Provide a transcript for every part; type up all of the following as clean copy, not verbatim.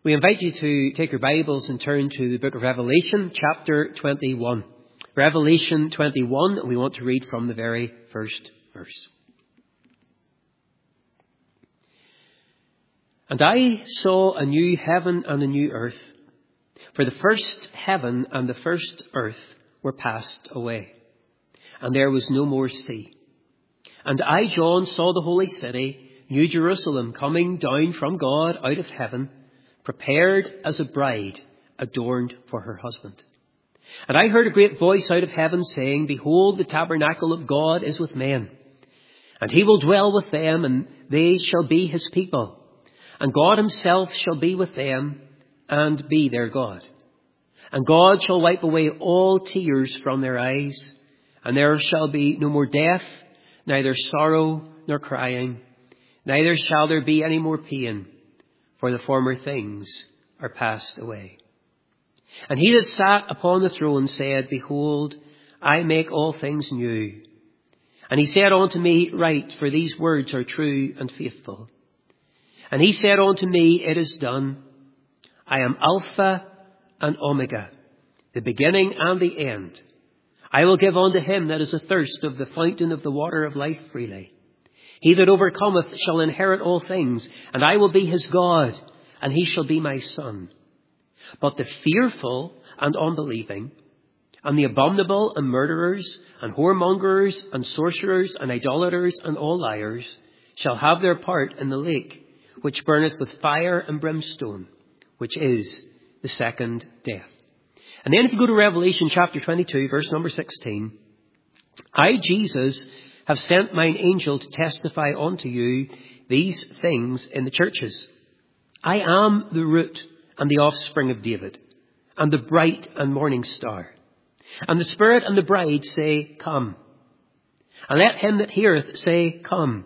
We invite you to take your Bibles and turn to the book of Revelation, chapter 21. Revelation 21, we want to read from the very first verse. And I saw a new heaven and a new earth, for the first heaven and the first earth were passed away, and there was no more sea. And I, John, saw the holy city, New Jerusalem, coming down from God out of heaven, prepared as a bride adorned for her husband. And I heard a great voice out of heaven saying, Behold, the tabernacle of God is with men, and he will dwell with them, and they shall be his people. And God himself shall be with them, and be their God. And God shall wipe away all tears from their eyes, and there shall be no more death, neither sorrow nor crying, neither shall there be any more pain, for the former things are passed away. And he that sat upon the throne said, Behold, I make all things new. And he said unto me, Write, for these words are true and faithful. And he said unto me, It is done. I am Alpha and Omega, the beginning and the end. I will give unto him that is athirst of the fountain of the water of life freely. He that overcometh shall inherit all things, and I will be his God, and he shall be my son. But the fearful and unbelieving, and the abominable, and murderers, and whoremongers, and sorcerers, and idolaters, and all liars, shall have their part in the lake, which burneth with fire and brimstone, which is the second death. And then if you go to Revelation chapter 22, verse number 16, I, Jesus, have sent mine angel to testify unto you these things in the churches. I am the root and the offspring of David, and the bright and morning star. And the Spirit and the bride say, Come. And let him that heareth say, Come.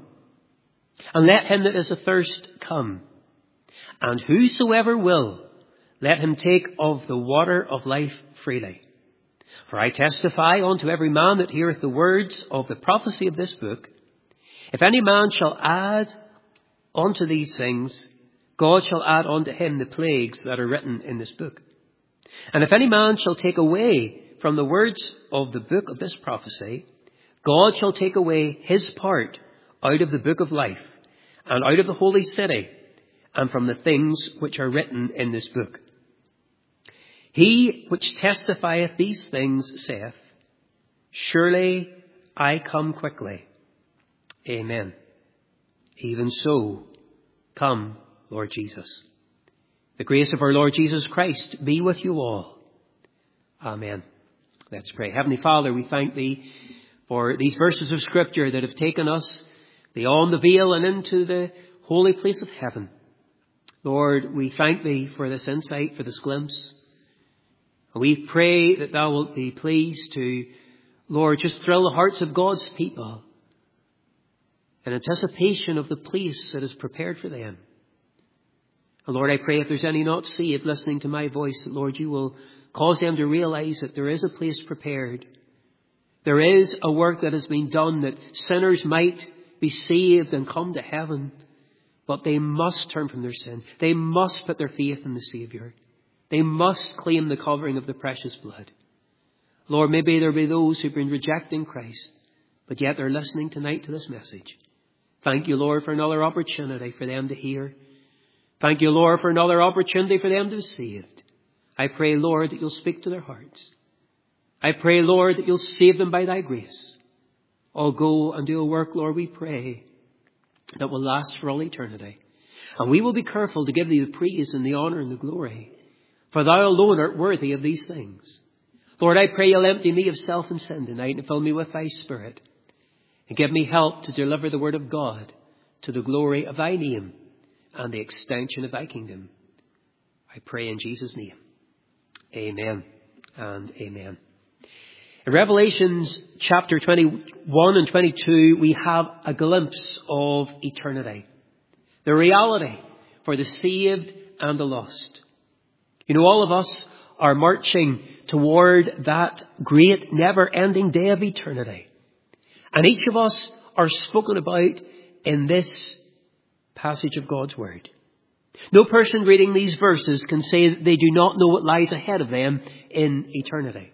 And let him that is athirst come. And whosoever will, let him take of the water of life freely. For I testify unto every man that heareth the words of the prophecy of this book, if any man shall add unto these things, God shall add unto him the plagues that are written in this book. And if any man shall take away from the words of the book of this prophecy, God shall take away his part out of the book of life, and out of the holy city, and from the things which are written in this book. He which testifieth these things saith, Surely I come quickly. Amen. Even so, come, Lord Jesus. The grace of our Lord Jesus Christ be with you all. Amen. Let's pray. Heavenly Father, we thank thee for these verses of Scripture that have taken us beyond the veil and into the holy place of heaven. Lord, we thank thee for this insight, for this glimpse. And we pray that thou wilt be pleased to, Lord, just thrill the hearts of God's people in anticipation of the place that is prepared for them. And Lord, I pray if there's any not saved listening to my voice, that Lord, you will cause them to realize that there is a place prepared. There is a work that has been done that sinners might be saved and come to heaven. But they must turn from their sin. They must put their faith in the Saviour. They must claim the covering of the precious blood. Lord, maybe there be those who've been rejecting Christ, but yet they're listening tonight to this message. Thank you, Lord, for another opportunity for them to hear. Thank you, Lord, for another opportunity for them to be saved. I pray, Lord, that you'll speak to their hearts. I pray, Lord, that you'll save them by thy grace. Oh, go and do a work, Lord, we pray, that will last for all eternity. And we will be careful to give thee the praise and the honour and the glory, for thou alone art worthy of these things. Lord, I pray you'll empty me of self and sin tonight and fill me with thy Spirit, and give me help to deliver the word of God to the glory of thy name and the extension of thy kingdom. I pray in Jesus' name. Amen and amen. In Revelations chapter 21 and 22, we have a glimpse of eternity. The reality for the saved and the lost. You know, all of us are marching toward that great never-ending day of eternity. And each of us are spoken about in this passage of God's Word. No person reading these verses can say that they do not know what lies ahead of them in eternity.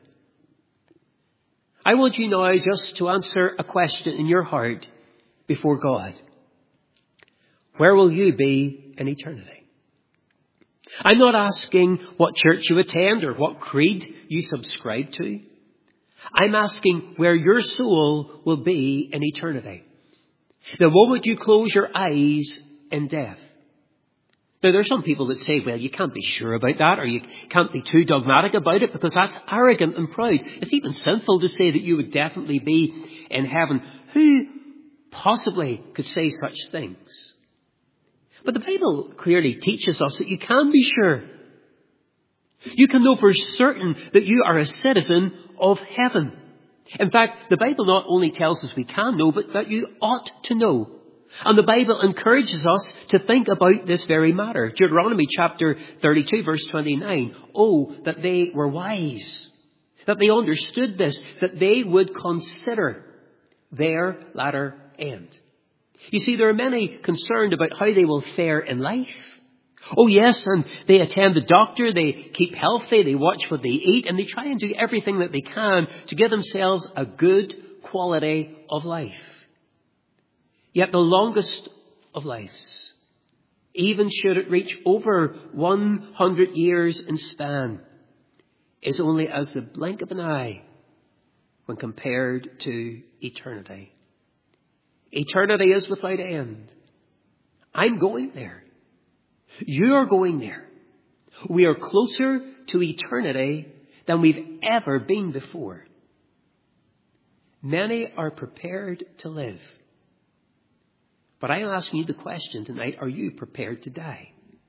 I want you now just to answer a question in your heart before God. Where will you be in eternity? I'm not asking what church you attend or what creed you subscribe to. I'm asking where your soul will be in eternity. The moment you close your eyes in death. Now, there are some people that say, well, you can't be sure about that, or you can't be too dogmatic about it because that's arrogant and proud. It's even sinful to say that you would definitely be in heaven. Who possibly could say such things? But the Bible clearly teaches us that you can be sure. You can know for certain that you are a citizen of heaven. In fact, the Bible not only tells us we can know, but that you ought to know. And the Bible encourages us to think about this very matter. Deuteronomy chapter 32 verse 29. Oh, that they were wise. That they understood this. That they would consider their latter end. You see, there are many concerned about how they will fare in life. Oh yes, and they attend the doctor, they keep healthy, they watch what they eat, and they try and do everything that they can to give themselves a good quality of life. Yet the longest of lives, even should it reach over 100 years in span, is only as the blink of an eye when compared to eternity. Eternity is without end. I'm going there. You are going there. We are closer to eternity than we've ever been before. Many are prepared to live. But I am asking you the question tonight, are you prepared to die?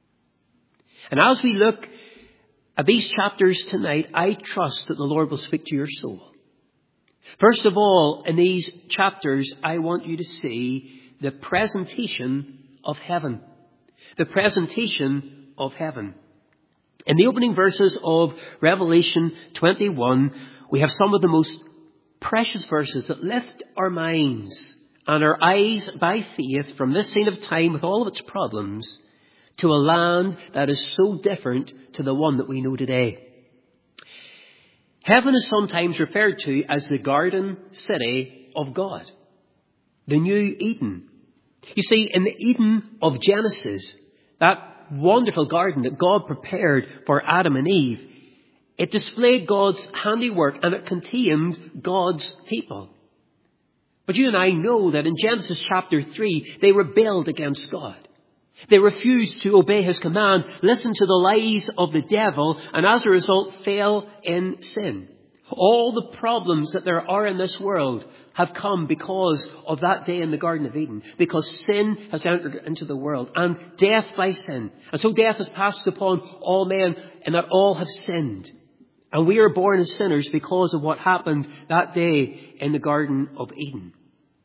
And as we look at these chapters tonight, I trust that the Lord will speak to your soul. First of all, in these chapters, I want you to see the presentation of heaven. The presentation of heaven. In the opening verses of Revelation 21, we have some of the most precious verses that lift our minds and our eyes by faith from this scene of time with all of its problems to a land that is so different to the one that we know today. Heaven is sometimes referred to as the garden city of God, the New Eden. You see, in the Eden of Genesis, that wonderful garden that God prepared for Adam and Eve, it displayed God's handiwork and it contained God's people. But you and I know that in Genesis chapter 3, they rebelled against God. They refused to obey his command, listened to the lies of the devil, and as a result fell in sin. All the problems that there are in this world have come because of that day in the Garden of Eden. Because sin has entered into the world and death by sin. And so death has passed upon all men and that all have sinned. And we are born as sinners because of what happened that day in the Garden of Eden.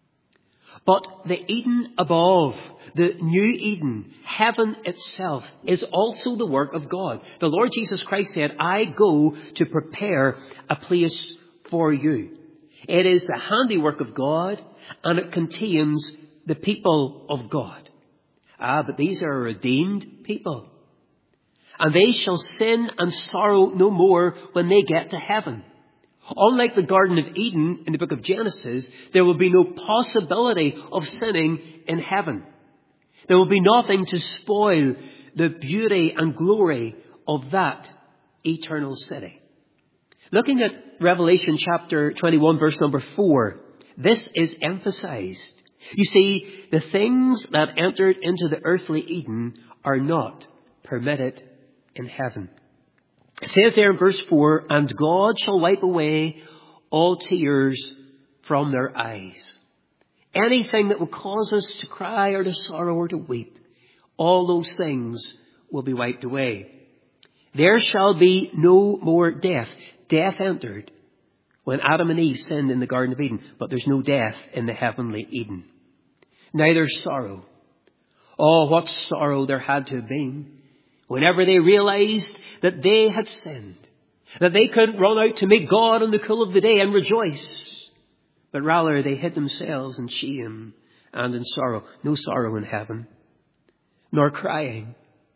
But the Eden above, the New Eden, heaven itself, is also the work of God. The Lord Jesus Christ said, I go to prepare a place for you. It is the handiwork of God, and it contains the people of God. But these are redeemed people. And they shall sin and sorrow no more when they get to heaven. Unlike the Garden of Eden in the book of Genesis, there will be no possibility of sinning in heaven. There will be nothing to spoil the beauty and glory of that eternal city. Looking at Revelation chapter 21 verse number 4, this is emphasized. You see, the things that entered into the earthly Eden are not permitted in heaven. It says there in verse 4, and God shall wipe away all tears from their eyes. Anything that will cause us to cry or to sorrow or to weep, all those things will be wiped away. There shall be no more death. Death entered when Adam and Eve sinned in the Garden of Eden, but there's no death in the heavenly Eden. Neither sorrow. Oh, what sorrow there had to have been whenever they realized that they had sinned, that they couldn't run out to meet God in the cool of the day and rejoice, but rather they hid themselves in shame and in sorrow. No sorrow in heaven, nor crying,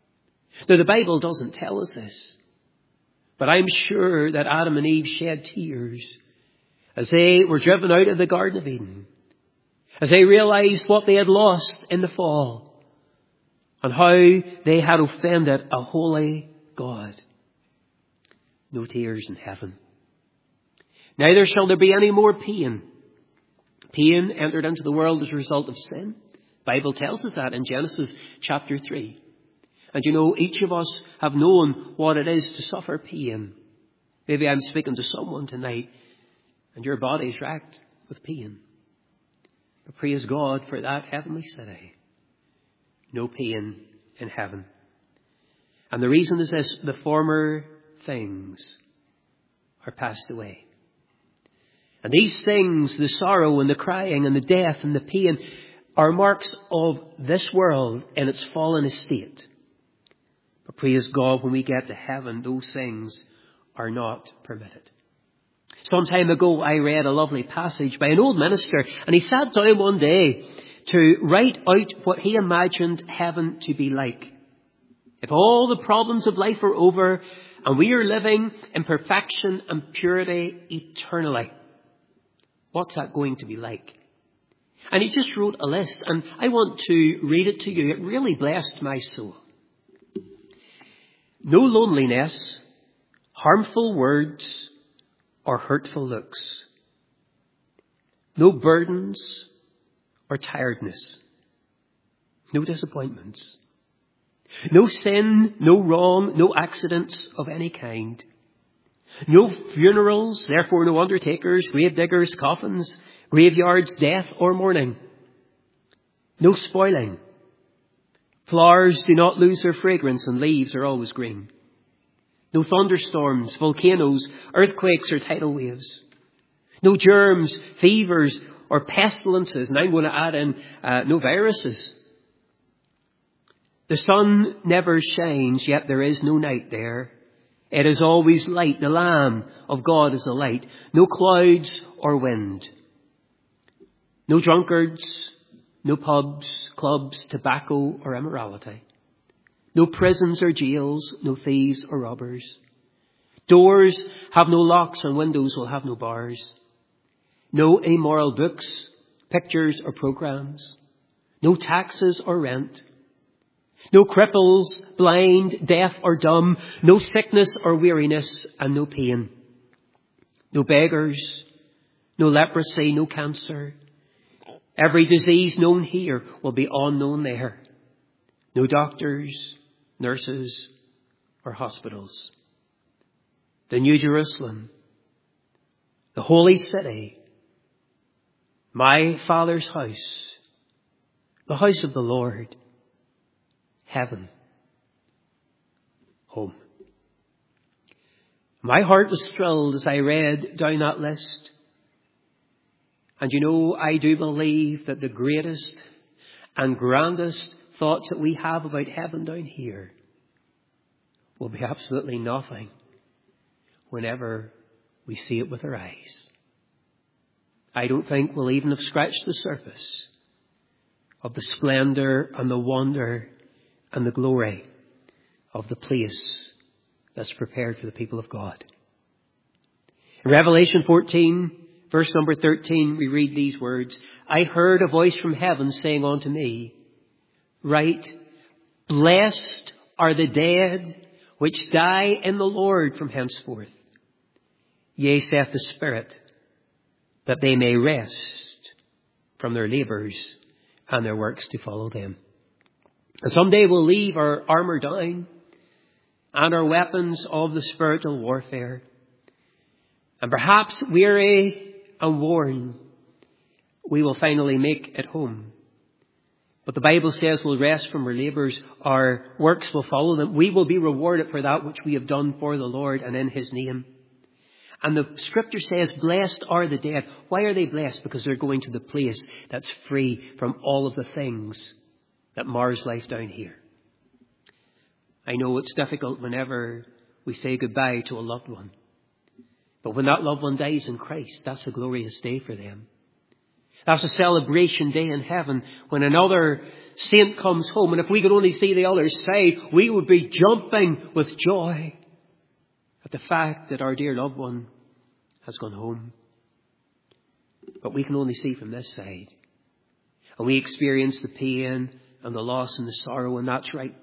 Now, the Bible doesn't tell us this, but I'm sure that Adam and Eve shed tears as they were driven out of the Garden of Eden, as they realized what they had lost in the fall and how they had offended a holy God. No tears in heaven. Neither shall there be any more pain. Pain entered into the world as a result of sin. The Bible tells us that in Genesis chapter 3. And you know, each of us have known what it is to suffer pain. Maybe I'm speaking to someone tonight and your body's racked with pain. But praise God for that heavenly city. No pain in heaven. And the reason is this: the former things are passed away. And these things, the sorrow and the crying and the death and the pain, are marks of this world in its fallen estate. But praise God, when we get to heaven, those things are not permitted. Some time ago, I read a lovely passage by an old minister, and he sat down one day to write out what he imagined heaven to be like. If all the problems of life are over and we are living in perfection and purity eternally, what's that going to be like? And he just wrote a list, and I want to read it to you. It really blessed my soul. No loneliness, harmful words, or hurtful looks. No burdens or tiredness. No disappointments. No sin, no wrong, no accidents of any kind. No funerals, therefore no undertakers, grave diggers, coffins, graveyards, death or mourning. No spoiling. Flowers do not lose their fragrance and leaves are always green. No thunderstorms, volcanoes, earthquakes or tidal waves. No germs, fevers or pestilences. And I'm going to add in no viruses. The sun never shines, yet there is no night there. It is always light. The Lamb of God is a light. No clouds or wind. No drunkards, no pubs, clubs, tobacco or immorality. No prisons or jails, no thieves or robbers. Doors have no locks and windows will have no bars. No immoral books, pictures or programs. No taxes or rent. No cripples, blind, deaf or dumb. No sickness or weariness and no pain. No beggars, no leprosy, no cancer. Every disease known here will be unknown there. No doctors, nurses or hospitals. The New Jerusalem, the holy city, my Father's house, the house of the Lord, heaven, home. My heart was thrilled as I read down that list. And you know, I do believe that the greatest and grandest thoughts that we have about heaven down here will be absolutely nothing whenever we see it with our eyes. I don't think we'll even have scratched the surface of the splendor and the wonder and the glory of the place that's prepared for the people of God. In Revelation 14, verse number 13, we read these words: I heard a voice from heaven saying unto me, Write, blessed are the dead which die in the Lord from henceforth. Yea, saith the Spirit, that they may rest from their labours and their works to follow them. And someday we'll leave our armour down and our weapons of the spiritual warfare. And perhaps weary and worn, we will finally make it home. But the Bible says we'll rest from our labours. Our works will follow them. We will be rewarded for that which we have done for the Lord and in His name. And the Scripture says, blessed are the dead. Why are they blessed? Because they're going to the place that's free from all of the things that mars life down here. I know it's difficult whenever we say goodbye to a loved one. But when that loved one dies in Christ, that's a glorious day for them. That's a celebration day in heaven when another saint comes home. And if we could only see the other side, we would be jumping with joy at the fact that our dear loved one has gone home. But we can only see from this side. And we experience the pain and the loss and the sorrow, and that's right.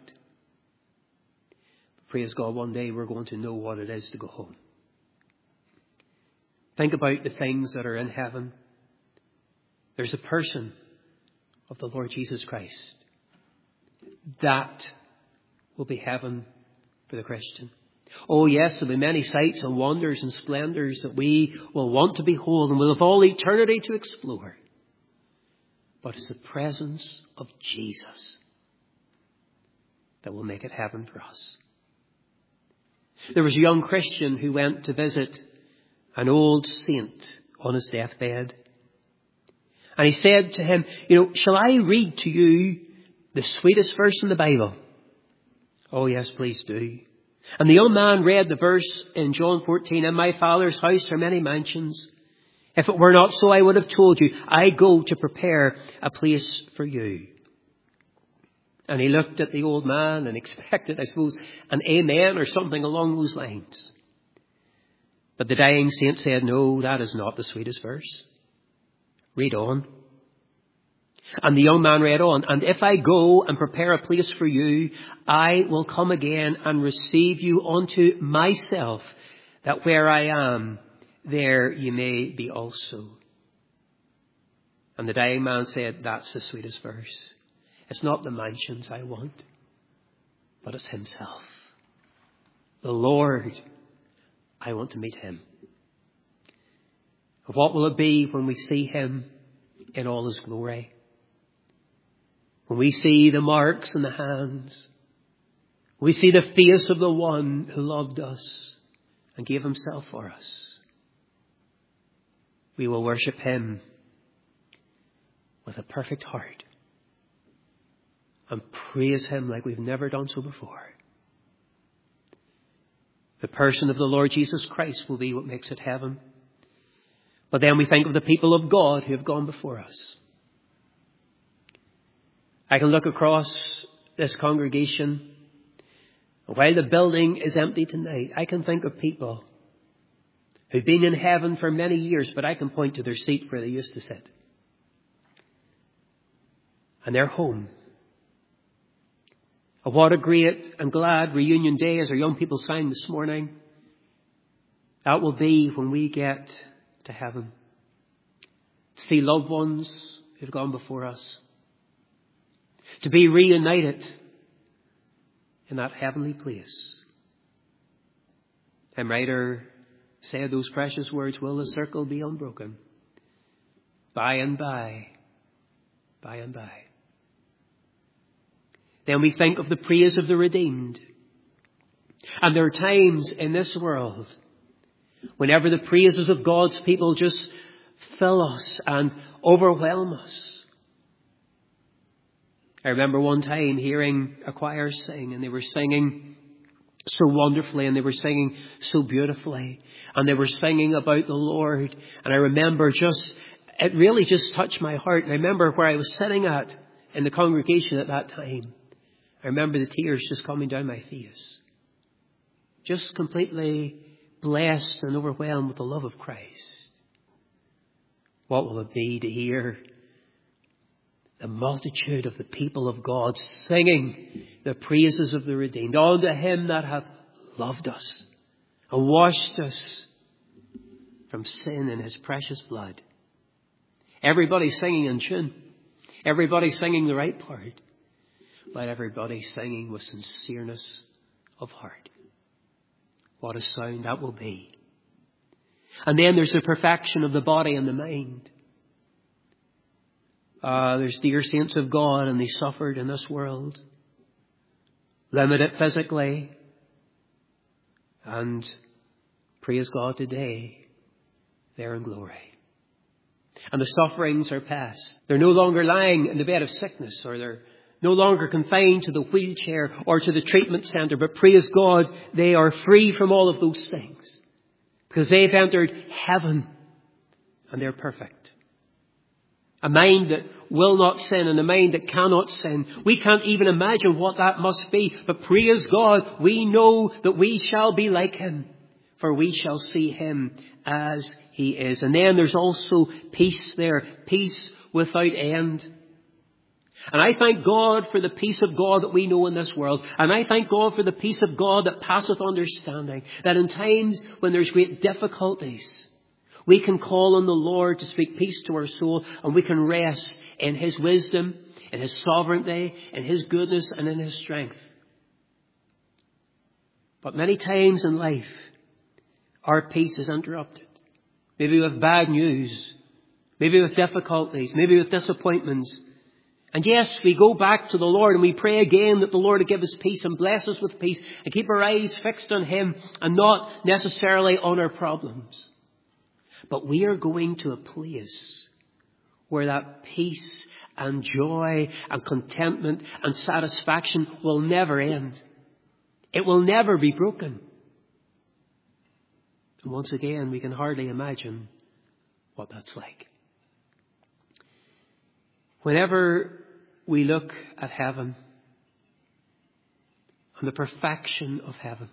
But praise God, one day we're going to know what it is to go home. Think about the things that are in heaven. There's a person of the Lord Jesus Christ. That will be heaven for the Christian. Oh yes, there'll be many sights and wonders and splendors that we will want to behold and we'll have all eternity to explore. But it's the presence of Jesus that will make it heaven for us. There was a young Christian who went to visit an old saint on his deathbed. And he said to him, shall I read to you the sweetest verse in the Bible? Oh yes, please do. And the young man read the verse in John 14, in my Father's house are many mansions. If it were not so, I would have told you, I go to prepare a place for you. And he looked at the old man and expected, I suppose, an amen or something along those lines. But the dying saint said, no, that is not the sweetest verse. Read on. And the young man read on, and if I go and prepare a place for you, I will come again and receive you unto myself, that where I am, there you may be also. And the dying man said, that's the sweetest verse. It's not the mansions I want, but it's himself. The Lord, I want to meet him. What will it be when we see him in all his glory? When we see the marks in the hands, we see the face of the one who loved us and gave himself for us. We will worship him with a perfect heart and praise him like we've never done so before. The person of the Lord Jesus Christ will be what makes it heaven. But then we think of the people of God who have gone before us. I can look across this congregation. While the building is empty tonight, I can think of people who've been in heaven for many years, but I can point to their seat where they used to sit. And they're home. And what a great and glad reunion day, as our young people sang this morning. That will be when we get to heaven. To see loved ones who've gone before us. To be reunited in that heavenly place. And writer said those precious words, will the circle be unbroken? By and by, by and by. Then we think of the praise of the redeemed. And there are times in this world whenever the praises of God's people just fill us and overwhelm us. I remember one time hearing a choir sing, and they were singing so wonderfully, and they were singing so beautifully, and they were singing about the Lord. And I remember it really just touched my heart. And I remember where I was sitting at in the congregation at that time. I remember the tears just coming down my face. Just completely blessed and overwhelmed with the love of Christ. What will it be to hear the multitude of the people of God singing the praises of the redeemed? Unto him that hath loved us and washed us from sin in his precious blood. Everybody singing in tune. Everybody singing the right part. But everybody singing with sincereness of heart. What a sound that will be. And then there's the perfection of the body and the mind. There's dear saints of God, and they suffered in this world. Limited physically. And praise God today, they're in glory. And the sufferings are past. They're no longer lying in the bed of sickness, or they're no longer confined to the wheelchair or to the treatment centre. But praise God, they are free from all of those things. Because they've entered heaven and they're perfect. A mind that will not sin and a mind that cannot sin. We can't even imagine what that must be. But praise God, we know that we shall be like him, for we shall see him as he is. And then there's also peace there, peace without end. And I thank God for the peace of God that we know in this world. And I thank God for the peace of God that passeth understanding. That in times when there's great difficulties, we can call on the Lord to speak peace to our soul, and we can rest in his wisdom, in his sovereignty, in his goodness, and in his strength. But many times in life, our peace is interrupted. Maybe with bad news, maybe with difficulties, maybe with disappointments. And yes, we go back to the Lord and we pray again that the Lord will give us peace and bless us with peace and keep our eyes fixed on him and not necessarily on our problems. But we are going to a place where that peace and joy and contentment and satisfaction will never end. It will never be broken. And once again, we can hardly imagine what that's like. Whenever we look at heaven and the perfection of heaven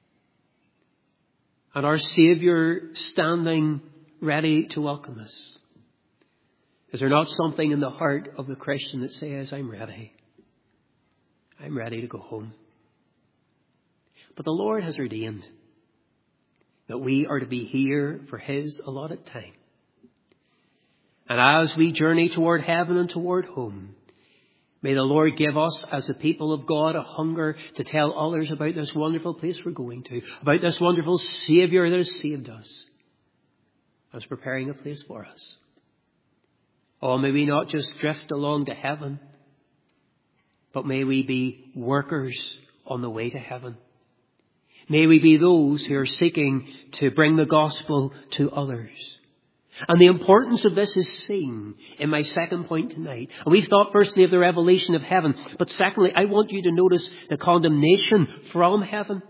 and our Saviour standing ready to welcome us, is there not something in the heart of the Christian that says, I'm ready. I'm ready to go home. But the Lord has ordained that we are to be here for his allotted time. And as we journey toward heaven and toward home, may the Lord give us, as the people of God, a hunger to tell others about this wonderful place we're going to, about this wonderful Saviour that has saved us, as preparing a place for us. Oh, may we not just drift along to heaven, but may we be workers on the way to heaven. May we be those who are seeking to bring the gospel to others. And the importance of this is seen in my second point tonight. And we've thought firstly of the revelation of heaven. But secondly, I want you to notice the condemnation from heaven.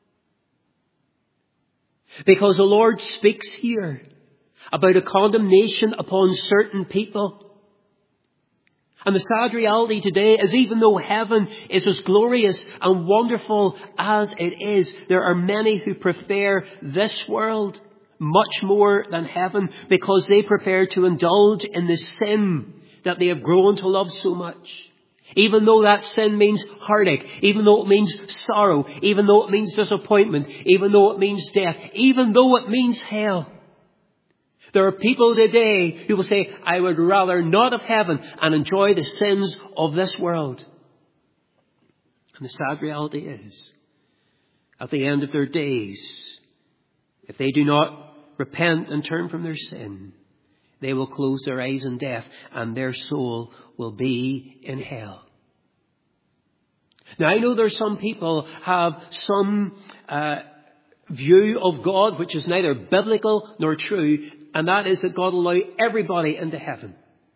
Because the Lord speaks here about a condemnation upon certain people. And the sad reality today is, even though heaven is as glorious and wonderful as it is, there are many who prefer this world much more than heaven, because they prefer to indulge in the sin that they have grown to love so much. Even though that sin means heartache, even though it means sorrow, even though it means disappointment, even though it means death, even though it means hell. There are people today who will say, I would rather not have heaven and enjoy the sins of this world. And the sad reality is, at the end of their days, if they do not repent and turn from their sin, they will close their eyes in death and their soul will be in hell. Now, I know there's some people have some view of God which is neither biblical nor true, and that is that God will allow everybody into heaven.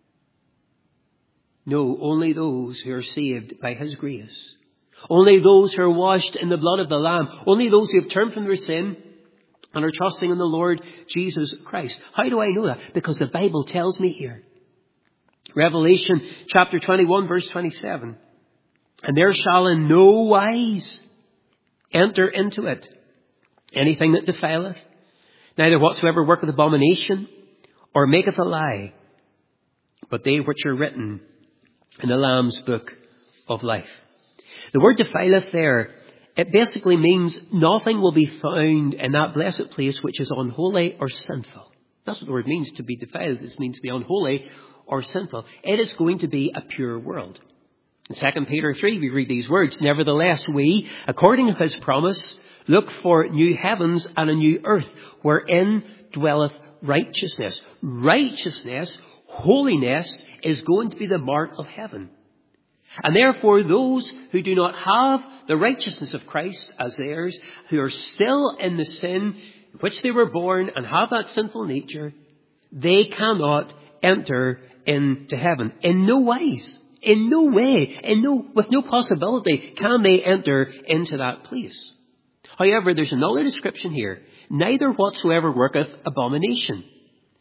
No, only those who are saved by his grace. Only those who are washed in the blood of the Lamb. Only those who have turned from their sin and are trusting in the Lord Jesus Christ. How do I know that? Because the Bible tells me here. Revelation chapter 21 verse 27. And there shall in no wise enter into it anything that defileth, neither whatsoever worketh abomination, or maketh a lie, but they which are written in the Lamb's book of life. The word defileth there, it basically means nothing will be found in that blessed place which is unholy or sinful. That's what the word means, to be defiled. It means to be unholy or sinful. It is going to be a pure world. In 2 Peter 3, we read these words, Nevertheless, we, according to his promise, look for new heavens and a new earth, wherein dwelleth righteousness. Righteousness, holiness, is going to be the mark of heaven. And therefore, those who do not have the righteousness of Christ as theirs, who are still in the sin in which they were born and have that sinful nature, they cannot enter into heaven. In no wise, in no way, with no possibility can they enter into that place. However, there's another description here. Neither whatsoever worketh abomination.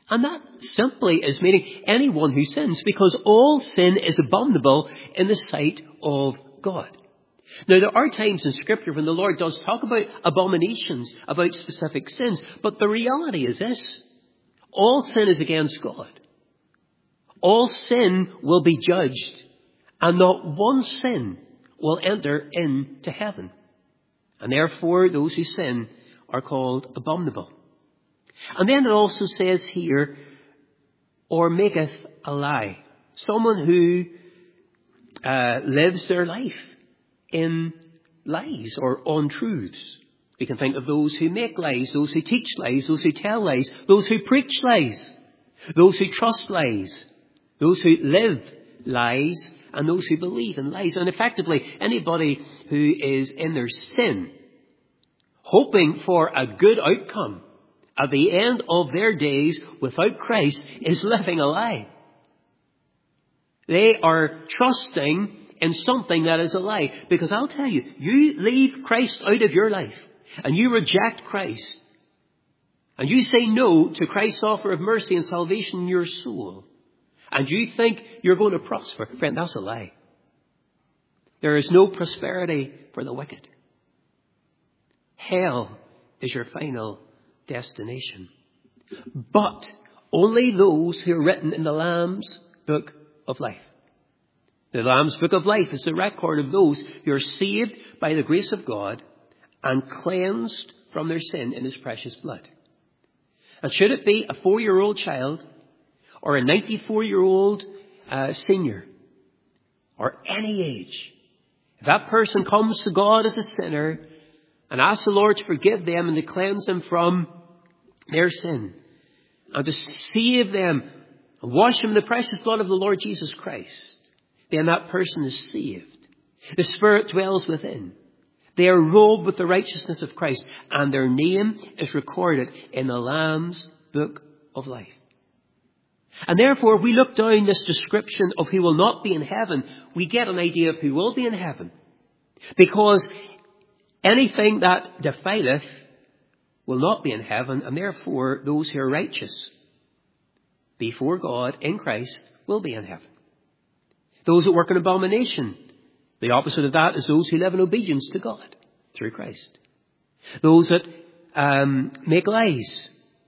And that simply is meaning anyone who sins, because all sin is abominable in the sight of God. Now, there are times in Scripture when the Lord does talk about abominations, about specific sins, but the reality is this: all sin is against God. All sin will be judged, and not one sin will enter into heaven. And therefore, those who sin are called abominable. And then it also says here, or maketh a lie. Someone who lives their life in lies or untruths. We can think of those who make lies, those who teach lies, those who tell lies, those who preach lies, those who trust lies, those who live lies, and those who believe in lies. And effectively, anybody who is in their sin, hoping for a good outcome at the end of their days without Christ, is living a lie. They are trusting in something that is a lie. Because I'll tell you, you leave Christ out of your life, and you reject Christ, and you say no to Christ's offer of mercy and salvation in your soul, and you think you're going to prosper. Friend, that's a lie. There is no prosperity for the wicked. Hell is your final destination. But only those who are written in the Lamb's Book of Life. The Lamb's Book of Life is the record of those who are saved by the grace of God and cleansed from their sin in His precious blood. And should it be a 4-year-old child or a 94-year-old senior or any age, if that person comes to God as a sinner and asks the Lord to forgive them and to cleanse them from their sin and to save them and wash them in the precious blood of the Lord Jesus Christ, then that person is saved. The Spirit dwells within. They are robed with the righteousness of Christ, and their name is recorded in the Lamb's Book of Life. And therefore, if we look down this description of who will not be in heaven, we get an idea of who will be in heaven. Because anything that defileth will not be in heaven, and therefore those who are righteous before God in Christ will be in heaven. Those that work in abomination, the opposite of that is those who live in obedience to God through Christ. Those that make lies,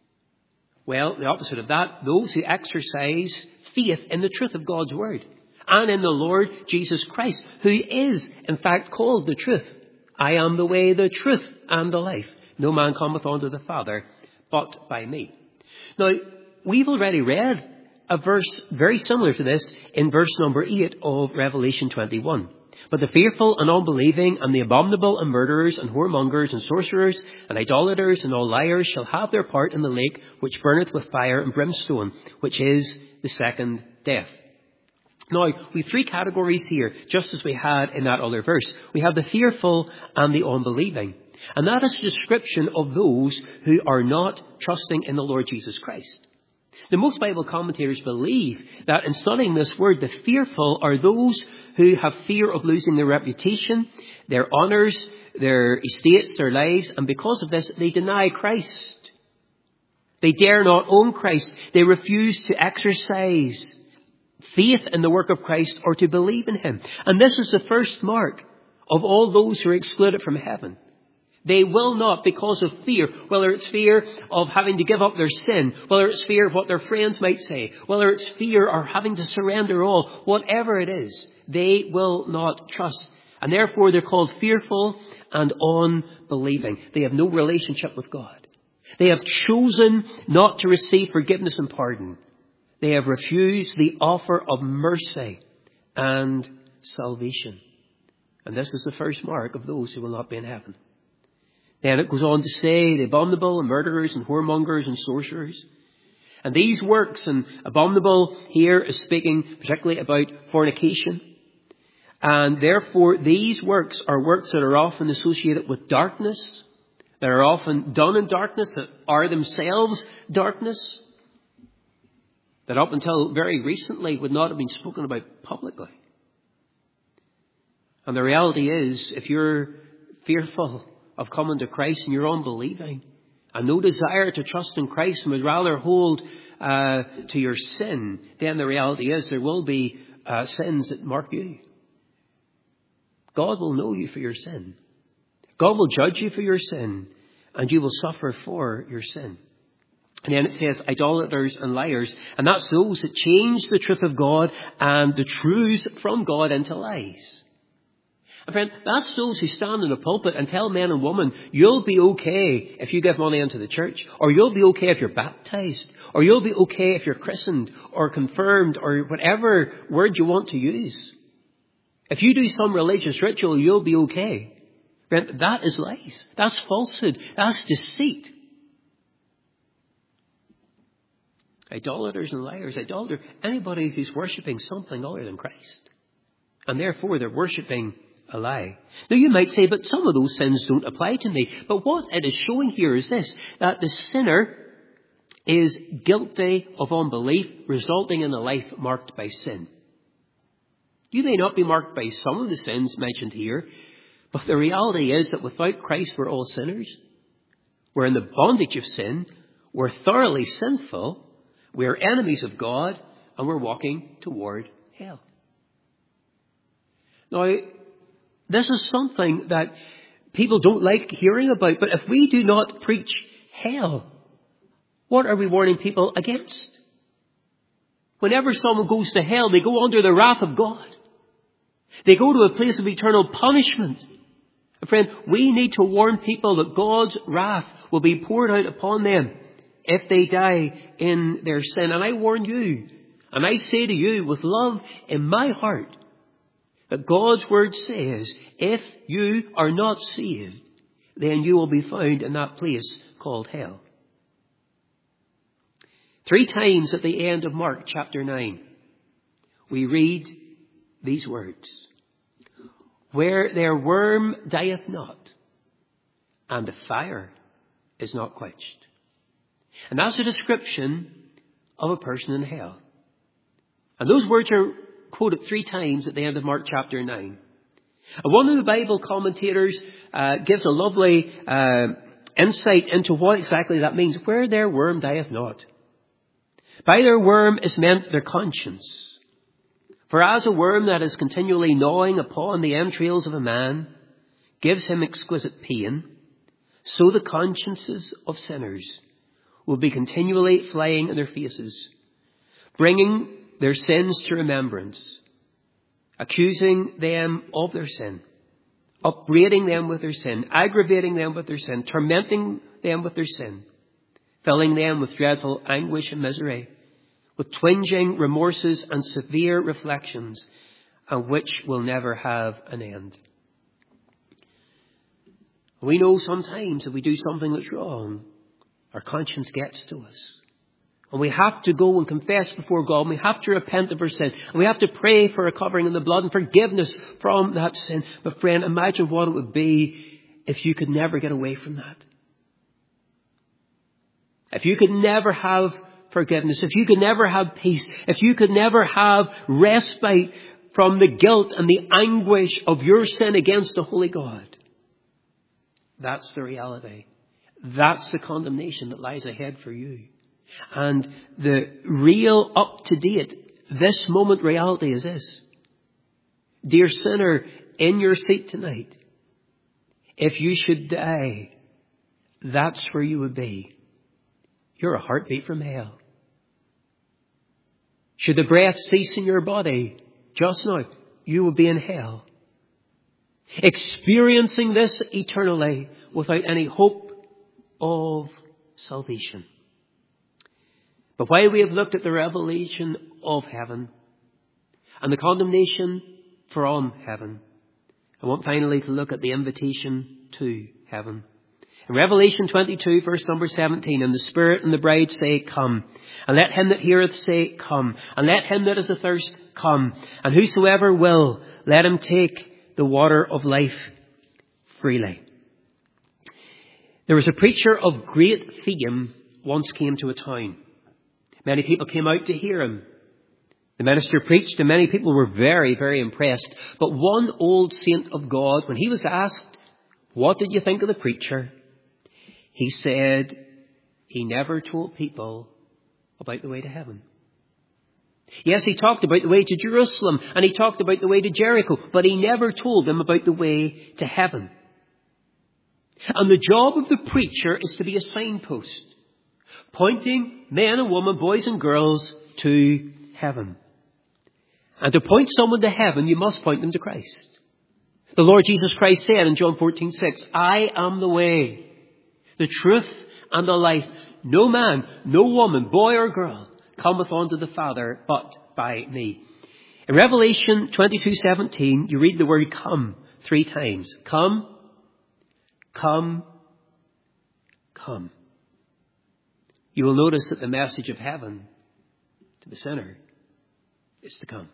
well, the opposite of that, those who exercise faith in the truth of God's Word and in the Lord Jesus Christ, who is in fact called the truth. I am the way, the truth, and the life. No man cometh unto the Father but by me. Now, we've already read a verse very similar to this in verse number 8 of Revelation 21. But the fearful and unbelieving and the abominable and murderers and whoremongers and sorcerers and idolaters and all liars shall have their part in the lake which burneth with fire and brimstone, which is the second death. Now, we have 3 categories here, just as we had in that other verse. We have the fearful and the unbelieving. And that is a description of those who are not trusting in the Lord Jesus Christ. The most Bible commentators believe that in studying this word, the fearful are those who have fear of losing their reputation, their honours, their estates, their lives, and because of this, they deny Christ. They dare not own Christ. They refuse to exercise faith in the work of Christ or to believe in Him. And this is the first mark of all those who are excluded from heaven. They will not, because of fear, whether it's fear of having to give up their sin, whether it's fear of what their friends might say, whether it's fear or having to surrender all, whatever it is, they will not trust. And therefore they're called fearful and unbelieving. They have no relationship with God. They have chosen not to receive forgiveness and pardon. They have refused the offer of mercy and salvation. And this is the first mark of those who will not be in heaven. Then it goes on to say the abominable and murderers and whoremongers and sorcerers. And these works, and abominable here is speaking particularly about fornication. And therefore these works are works that are often associated with darkness, that are often done in darkness, that are themselves darkness, that up until very recently would not have been spoken about publicly. And the reality is, if you're fearful of coming to Christ and you're unbelieving and no desire to trust in Christ and would rather hold to your sin, then the reality is there will be sins that mark you. God will know you for your sin. God will judge you for your sin, and you will suffer for your sin. And then it says idolaters and liars, and that's those that change the truth of God and the truths from God into lies. And friend, that's those who stand in the pulpit and tell men and women, you'll be okay if you give money into the church, or you'll be okay if you're baptized, or you'll be okay if you're christened or confirmed, or whatever word you want to use. If you do some religious ritual, you'll be okay. Friend, that is lies. That's falsehood. That's deceit. Idolaters and liars. Anybody who's worshipping something other than Christ. And therefore they're worshipping a lie. Now you might say, but some of those sins don't apply to me. But what it is showing here is this, that the sinner is guilty of unbelief, resulting in a life marked by sin. You may not be marked by some of the sins mentioned here, but the reality is that without Christ we're all sinners. We're in the bondage of sin. We're thoroughly sinful. We're enemies of God, and we're walking toward hell. Now, this is something that people don't like hearing about, but if we do not preach hell, what are we warning people against? Whenever someone goes to hell, they go under the wrath of God. They go to a place of eternal punishment. And friend, we need to warn people that God's wrath will be poured out upon them if they die in their sin. And I warn you, and I say to you with love in my heart, that God's word says, if you are not saved, then you will be found in that place called hell. 3 times at the end of Mark chapter 9, we read these words. Where their worm dieth not, and the fire is not quenched. And that's a description of a person in hell. And those words are quoted 3 times at the end of Mark chapter 9. And one of the Bible commentators gives a lovely insight into what exactly that means. Where their worm dieth not. By their worm is meant their conscience. For as a worm that is continually gnawing upon the entrails of a man gives him exquisite pain, so the consciences of sinners will be continually flying in their faces, bringing their sins to remembrance, accusing them of their sin, upbraiding them with their sin, aggravating them with their sin, tormenting them with their sin, filling them with dreadful anguish and misery, with twinging remorses and severe reflections, and which will never have an end. We know sometimes if we do something that's wrong, our conscience gets to us. And we have to go and confess before God. And we have to repent of our sin. And we have to pray for a covering in the blood and forgiveness from that sin. But friend, imagine what it would be if you could never get away from that. If you could never have forgiveness, if you could never have peace, if you could never have respite from the guilt and the anguish of your sin against the holy God. That's the reality. That's the condemnation that lies ahead for you. And the real up-to-date, this moment reality is this. Dear sinner, in your seat tonight, if you should die, that's where you would be. You're a heartbeat from hell. Should the breath cease in your body just now, you will be in hell. Experiencing this eternally without any hope of salvation. But while we have looked at the revelation of heaven and the condemnation from heaven, I want finally to look at the invitation to heaven. In Revelation 22, verse number 17, and the Spirit and the bride say, come. And let him that heareth say, come. And let him that is athirst come. And whosoever will, let him take the water of life freely. There was a preacher of great fame once came to a town. Many people came out to hear him. The minister preached and many people were very, very impressed. But one old saint of God, when he was asked, what did you think of the preacher? He said he never told people about the way to heaven. Yes, he talked about the way to Jerusalem and he talked about the way to Jericho, but he never told them about the way to heaven. And the job of the preacher is to be a signpost, pointing men and women, boys and girls, to heaven. And to point someone to heaven, you must point them to Christ. The Lord Jesus Christ said in John 14:6, I am the way, the truth, and the life. No man, no woman, boy or girl, cometh unto the Father but by me. In Revelation 22:17, you read the word come 3 times. Come, come, come. You will notice that the message of heaven to the sinner is to come.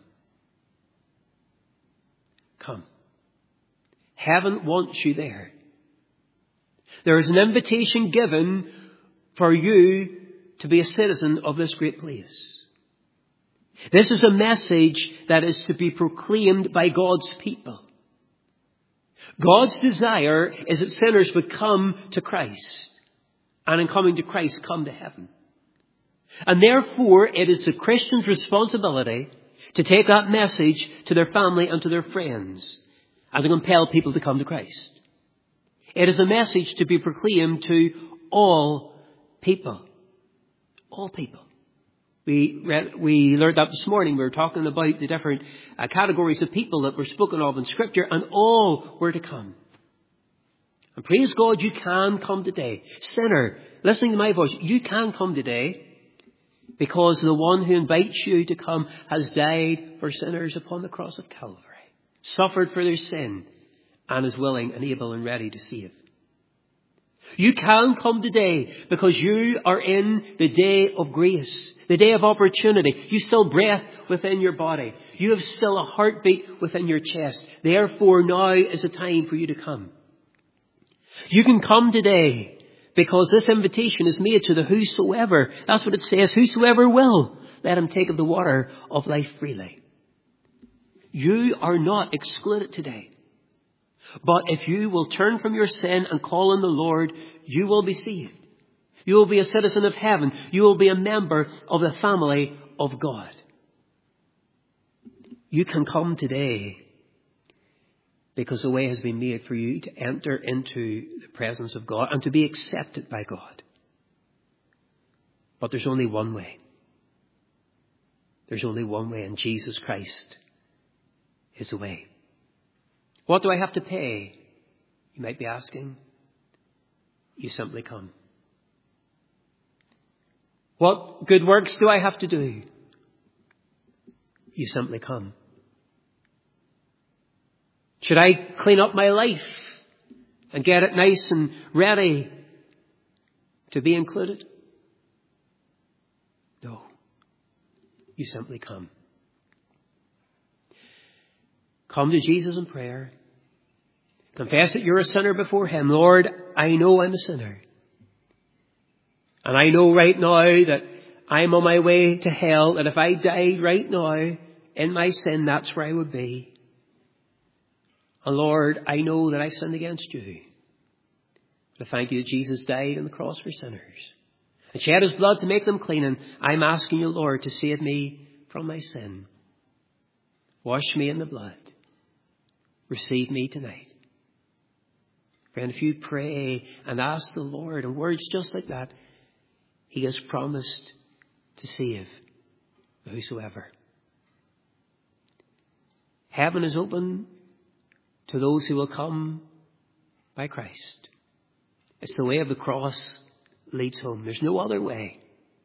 Come. Heaven wants you there. There is an invitation given for you to be a citizen of this great place. This is a message that is to be proclaimed by God's people. God's desire is that sinners would come to Christ, and in coming to Christ, come to heaven. And therefore, it is the Christian's responsibility to take that message to their family and to their friends, and to compel people to come to Christ. It is a message to be proclaimed to all people. All people. We learned that this morning. We were talking about the different categories of people that were spoken of in Scripture, and all were to come. And praise God, you can come today. Sinner, listening to my voice, you can come today because the one who invites you to come has died for sinners upon the cross of Calvary, suffered for their sin, and is willing and able and ready to save. You can come today because you are in the day of grace, the day of opportunity. You still breath within your body. You have still a heartbeat within your chest. Therefore, now is the time for you to come. You can come today because this invitation is made to the whosoever. That's what it says. Whosoever will, let him take of the water of life freely. You are not excluded today. But if you will turn from your sin and call on the Lord, you will be saved. You will be a citizen of heaven. You will be a member of the family of God. You can come today because a way has been made for you to enter into the presence of God and to be accepted by God. But there's only one way. There's only one way, and Jesus Christ is the way. What do I have to pay? You might be asking. You simply come. What good works do I have to do? You simply come. Should I clean up my life and get it nice and ready to be included? No. You simply come. Come to Jesus in prayer. Confess that you're a sinner before Him. Lord, I know I'm a sinner. And I know right now that I'm on my way to hell. And if I died right now in my sin, that's where I would be. And Lord, I know that I sinned against you. But I thank you that Jesus died on the cross for sinners and shed His blood to make them clean. And I'm asking you, Lord, to save me from my sin. Wash me in the blood. Receive me tonight. Friend, if you pray and ask the Lord in words just like that, He has promised to save whosoever. Heaven is open to those who will come by Christ. It's the way of the cross leads home. There's no other way.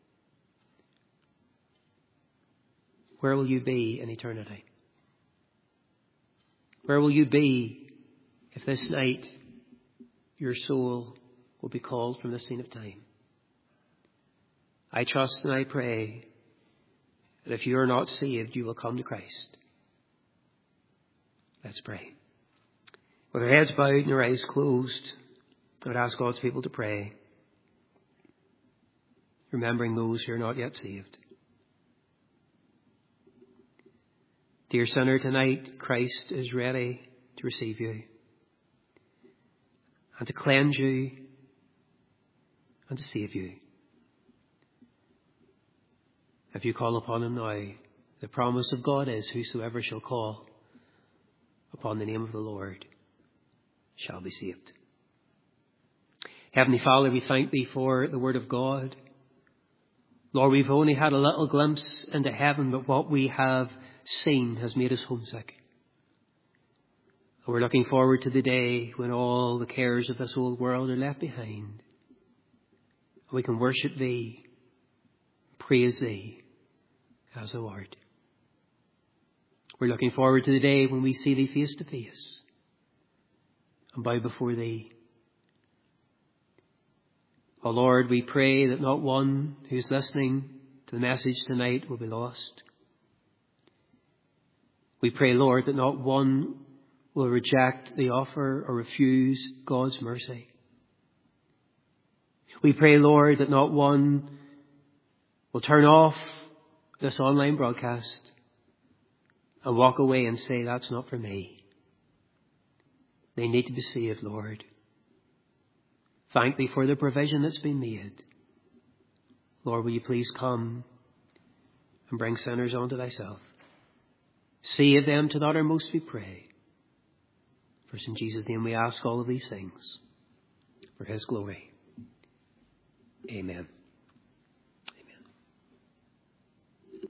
Where will you be in eternity? Where will you be if this night your soul will be called from the scene of time? I trust and I pray that if you are not saved, you will come to Christ. Let's pray. With our heads bowed and our eyes closed, I would ask God's people to pray, remembering those who are not yet saved. Dear sinner, tonight Christ is ready to receive you and to cleanse you and to save you. If you call upon him now, the promise of God is, whosoever shall call upon the name of the Lord shall be saved. Heavenly Father, we thank thee for the word of God. Lord, we've only had a little glimpse into heaven, but what we have seen has made us homesick. And we're looking forward to the day when all the cares of this old world are left behind. And we can worship thee, praise thee as thou art. We're looking forward to the day when we see thee face to face and bow before thee. Oh Lord, we pray that not one who's listening to the message tonight will be lost. We pray, Lord, that not one will reject the offer or refuse God's mercy. We pray, Lord, that not one will turn off this online broadcast and walk away and say, that's not for me. They need to be saved, Lord. Thank thee for the provision that's been made. Lord, will you please come and bring sinners unto thyself. Save them to the uttermost, we pray. For in Jesus' name we ask all of these things for his glory. Amen.